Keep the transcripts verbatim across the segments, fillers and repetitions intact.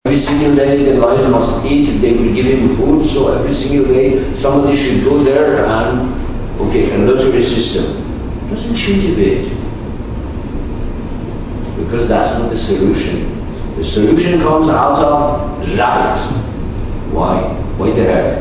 Every single day the lion must eat, they will give him food, so every single day somebody should go there and, okay, a lottery system. Doesn't change a bit. Because that's not the solution. The solution comes out of rabbit. Why? Why the heck?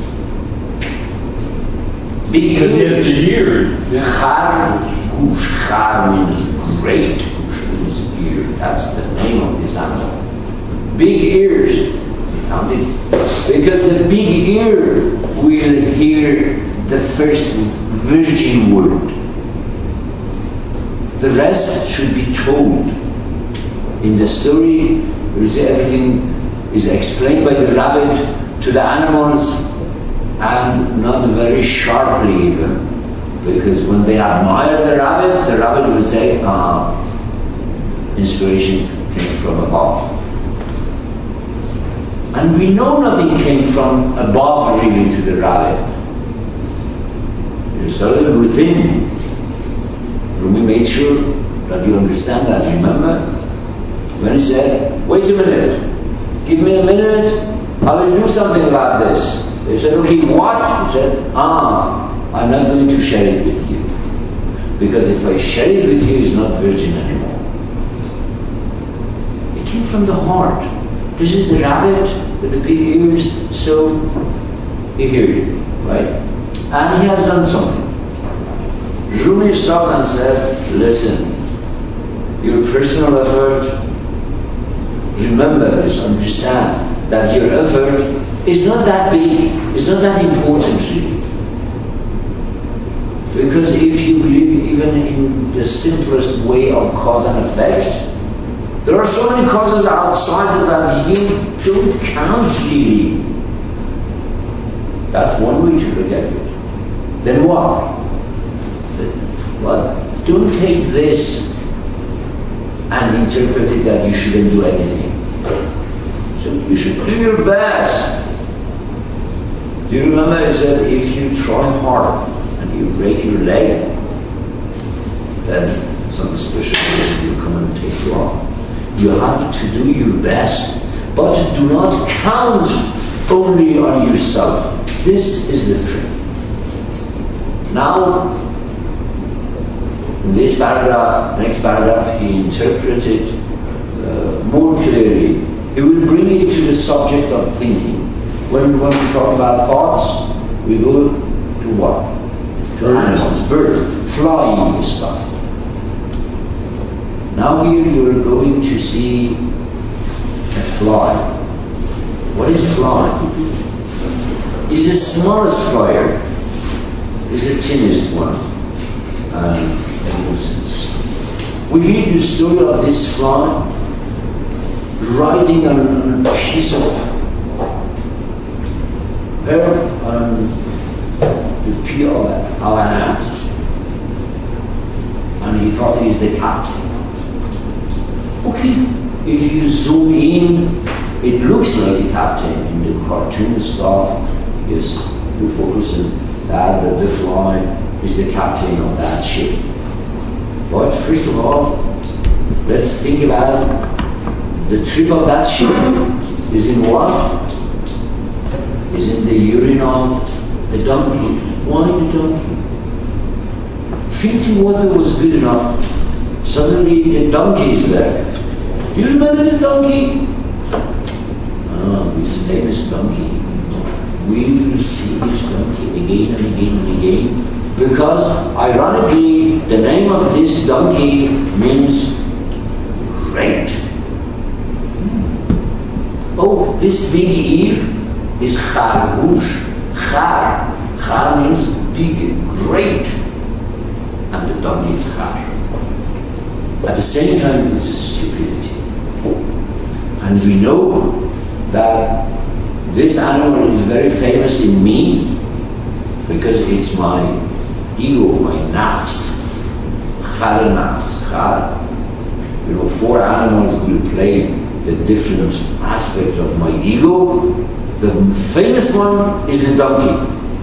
Because he has the ears. Char, char means great, means ear. That's the name of this animal. Big ears. We found it. Because the big ear will hear the first virgin word. The rest should be told. In the story, everything is explained by the rabbit to the animals, and not very sharply even, because when they admire the rabbit, the rabbit will say, ah, inspiration came from above. And we know nothing came from above really to the rabbit. It started within. Rumi made sure that you understand that. Remember? When he said, wait a minute, give me a minute, I will do something about this. They said, okay, what? He said, ah, I'm not going to share it with you. Because if I share it with you, it's not virgin anymore. It came from the heart. This is the rabbit with the big ears, so he hears you, right? And he has done something. Rumi stopped and said, listen, your personal effort, remember this, understand that your effort is not that big, it's not that important really. Because if you believe even in the simplest way of cause and effect, there are so many causes outside that you don't count really. That's one way to look at it. Then what? What? Don't take this and interpret it that you shouldn't do anything. So you should do your best. Do you remember I said if you try hard and you break your leg, then some specialist will come and take you off. You have to do your best, but do not count only on yourself. This is the trick. Now, in this paragraph, next paragraph, he interpreted uh, more clearly. He will bring it to the subject of thinking. When, when we talk about thoughts, we go to what? To animals, bird, flying stuff. Now here you are going to see a fly. What is fly? It's the smallest flyer. It's the thinnest one. Um, we read the story of this fly riding on a piece of earth on the peel of an ass. And he thought he's the captain. Okay, if you zoom in, it looks like a captain in the cartoon stuff. Yes, you focus on that, that the fly is the captain of that ship. But first of all, let's think about the trip of that ship is in what? Is in the urine of the donkey. Why the donkey? Filthy water was good enough. Suddenly the donkey is there. Do you remember the donkey? Ah, this famous donkey. We will see this donkey again and again and again, because ironically the name of this donkey means great. Oh, this big ear is Khargush. Khar. Khar means big, great. And the donkey is Khar. At the same time, it's a stupidity. And we know that this animal is very famous in me because it's my ego, my nafs. Khar nafs. Khar. You know, four animals will play the different aspect of my ego. The famous one is the donkey.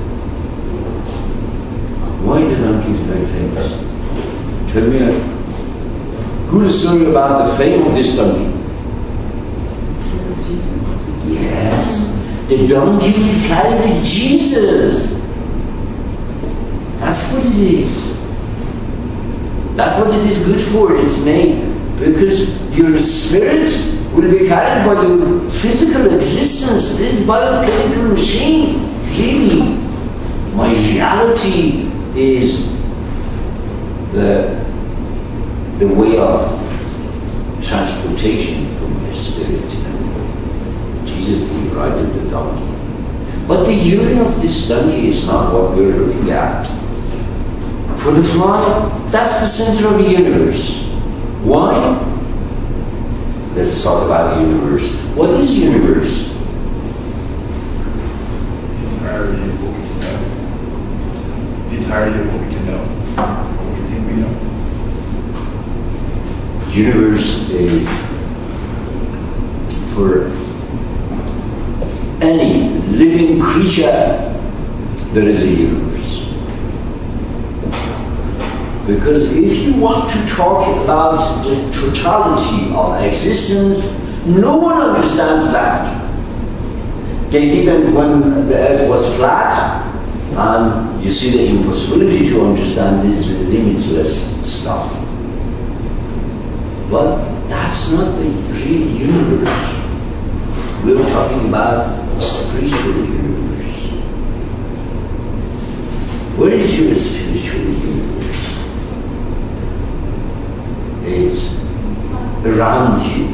Why the donkey is very famous? Tell me a good story about the fame of this donkey. Jesus. Yes. The donkey will carry the Jesus. That's what it is. That's what it is good for. It's made because your spirit will be carried by your physical existence. This biochemical machine, really, my reality is the, the way of transportation for my spirit. Jesus will ride the donkey. But the urine of this donkey is not what we're looking at. For the fly, that's the center of the universe. Why? Let's talk about the universe. What is universe? The entirety of what we can know. The entirety of what we can know. What we think we know. Universe is for any living creature, there is a universe. Because if you want to talk about the totality of existence, no one understands that. They didn't when the earth was flat, and you see the impossibility to understand this limitless stuff. But that's not the real universe. We're talking about spiritual universe. What is your spiritual universe? It's around you,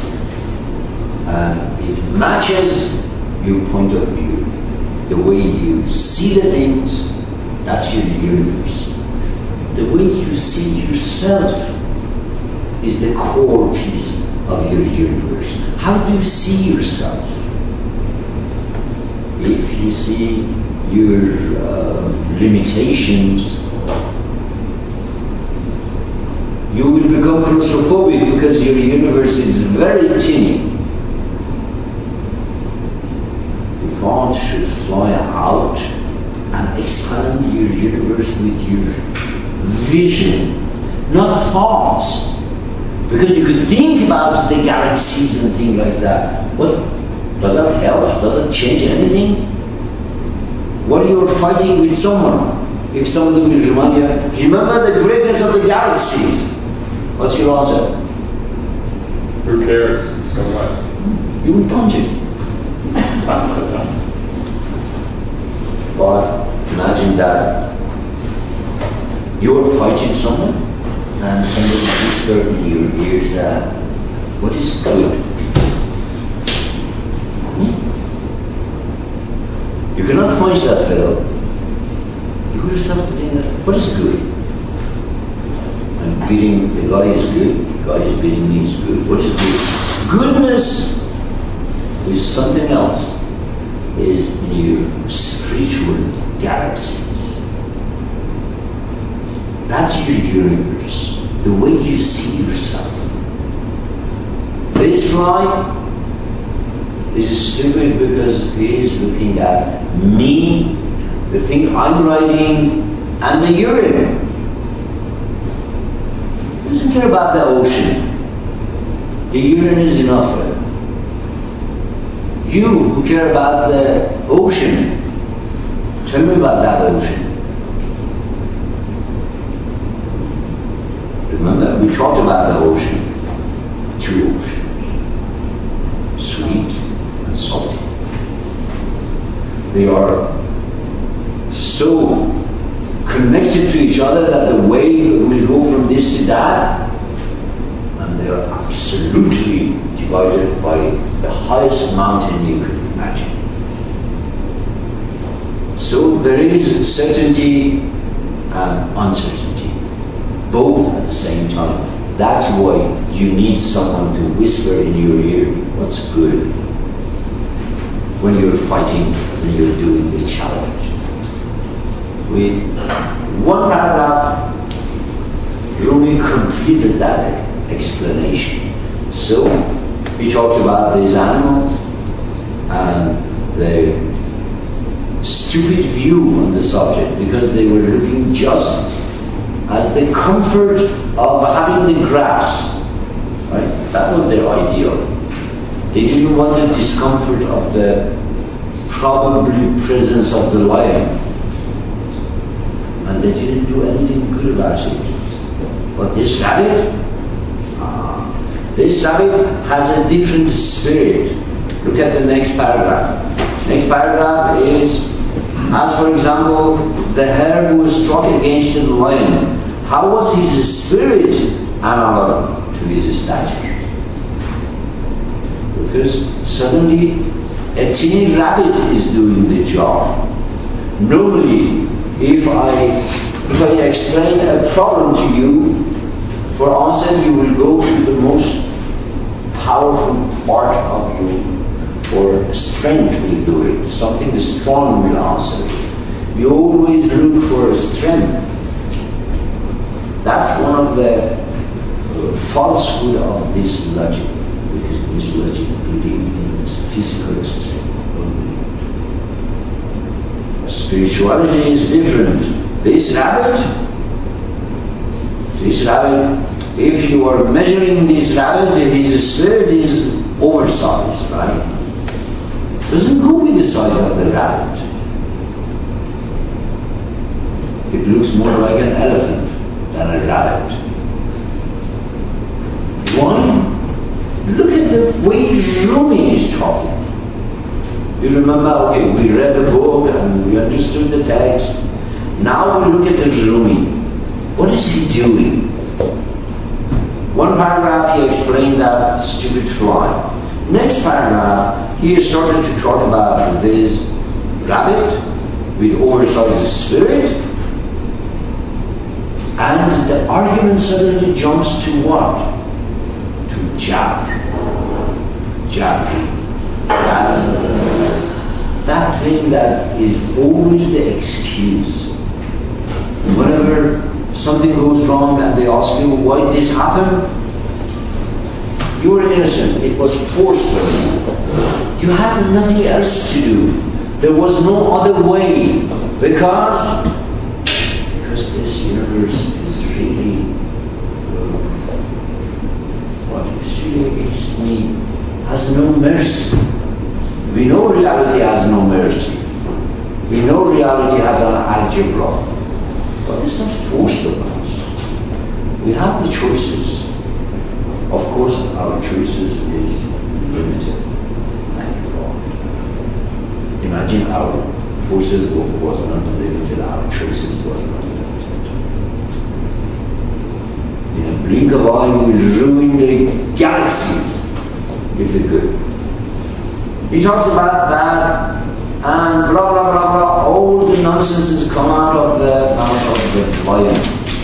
and it matches your point of view, the way you see the things. That's your universe. The way you see yourself is the core piece of your universe. How do you see yourself? If you see your uh, limitations, you will become claustrophobic because your universe is very tiny. The thought should fly out and expand your universe with your vision, not thoughts. Because you could think about the galaxies and things like that. What? Does that help? Does it change anything? When you're fighting with someone, if somebody will remind you, remember the greatness of the galaxies. What's your answer? Who cares? So what? You will punch it. But imagine that you're fighting someone and somebody whispers in your ears that, what is good? Hmm? You cannot punch that fellow. You hear something, what is good? I'm beating, the God is good, God is beating me is good. What is good? Goodness is something else, is in your spiritual galaxies. That's your universe, the way you see yourself. This fly is stupid because he is looking at me, the thing I'm riding, and the urine. He doesn't care about the ocean. The urine is enough for him. You who care about the ocean, tell me about that ocean. Remember, we talked about the ocean. Two oceans. Sweet and salty. They are so connected to each other that the wave will go from this to that, and they are absolutely divided by the highest mountain you could imagine. So there is certainty and uncertainty, both at the same time. That's why you need someone to whisper in your ear what's good when you're fighting, when you're doing the challenge. With one paragraph, Rumi completed that explanation. So, we talked about these animals and their stupid view on the subject because they were looking just as the comfort of having the grass. Right? That was their ideal. They didn't want the discomfort of the probably presence of the lion. And they didn't do anything good about it. But this rabbit, ah, this rabbit has a different spirit. Look at the next paragraph. Next paragraph is, as for example, the hare who was struck against the lion. How was his spirit analog to his stature? Because suddenly a teeny rabbit is doing the job. Normally, if I if I explain a problem to you, for answer you will go to the most powerful part of you, or strength will do it. Something strong will answer it. You always look for a strength. That's one of the uh, falsehood of this logic, because this logic believes in physical strength only. Spirituality is different. This rabbit, this rabbit, if you are measuring this rabbit, his spirit is oversized, right? Doesn't go with the size of the rabbit. It looks more like an elephant than a rabbit. Why? Look at the way Rumi is talking. You remember, okay, we read the book and we understood the text. Now we look at the Rumi. What is he doing? One paragraph he explained that stupid fly. Next paragraph, he started to talk about this rabbit with oversized spirit, and the argument suddenly jumps to what? To Jabr. Jabr. That, that thing that is always the excuse. Whenever something goes wrong and they ask you why this happened, you were innocent. It was forced on you. You had nothing else to do. There was no other way, because because this universe is really uh, what is really against me has no mercy. We know reality has no mercy. We know reality has an algebra, but it's not forced on us. We have the choices. Of course, our choices is limited. Thank God. Imagine our forces was not limited, our choices was not limited. In a blink of eye, we will ruin the galaxies if we could. He talks about that, and blah blah blah blah. All the nonsenses come out of the mouth of the lion.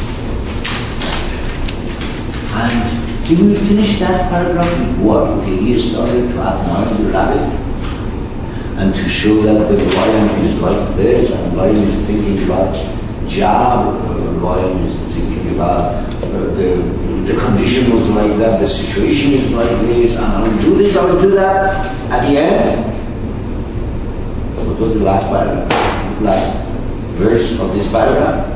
And he will finish that paragraph with what? Okay, he started to admire the rabbit and to show that the lion is like this, and lion is thinking about Jabr, uh, lion is thinking about uh, the, the condition was like that, the situation is like this, and I will do this, I will do that. At the end, what was the last paragraph? Last verse of this paragraph?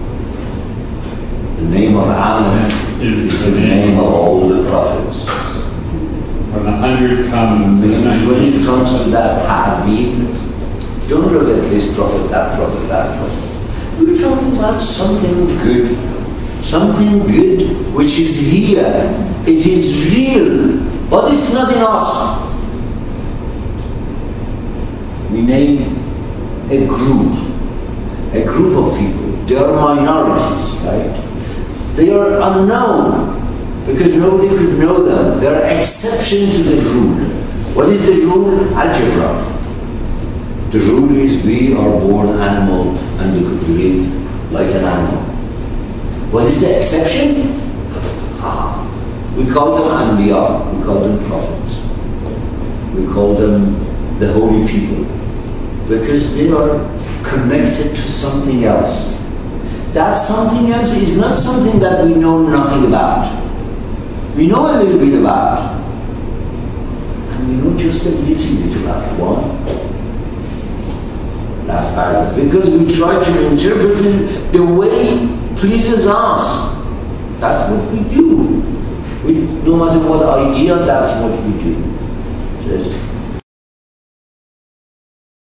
The name of Allah is the name of all the prophets. When the hundred comes, when, when it comes to that ta'wil, don't look at this prophet, that prophet, that prophet. We're talking about something good. Something good which is here. It is real, but it's not in us. We name a group, a group of people. They are minorities, right? They are unknown because nobody could know them. They are exception to the rule. What is the rule? Algebra. The rule is we are born animal and we could live like an animal. What is the exception? Ah, we call them Anbiya, we call them prophets. We call them the holy people because they are connected to something else. That something else is not something that we know nothing about. We know a little bit about. And we know just a little bit about. Why? Last paragraph. Because we try to interpret it the way pleases us. That's what we do. We, no matter what idea, that's what we do. says,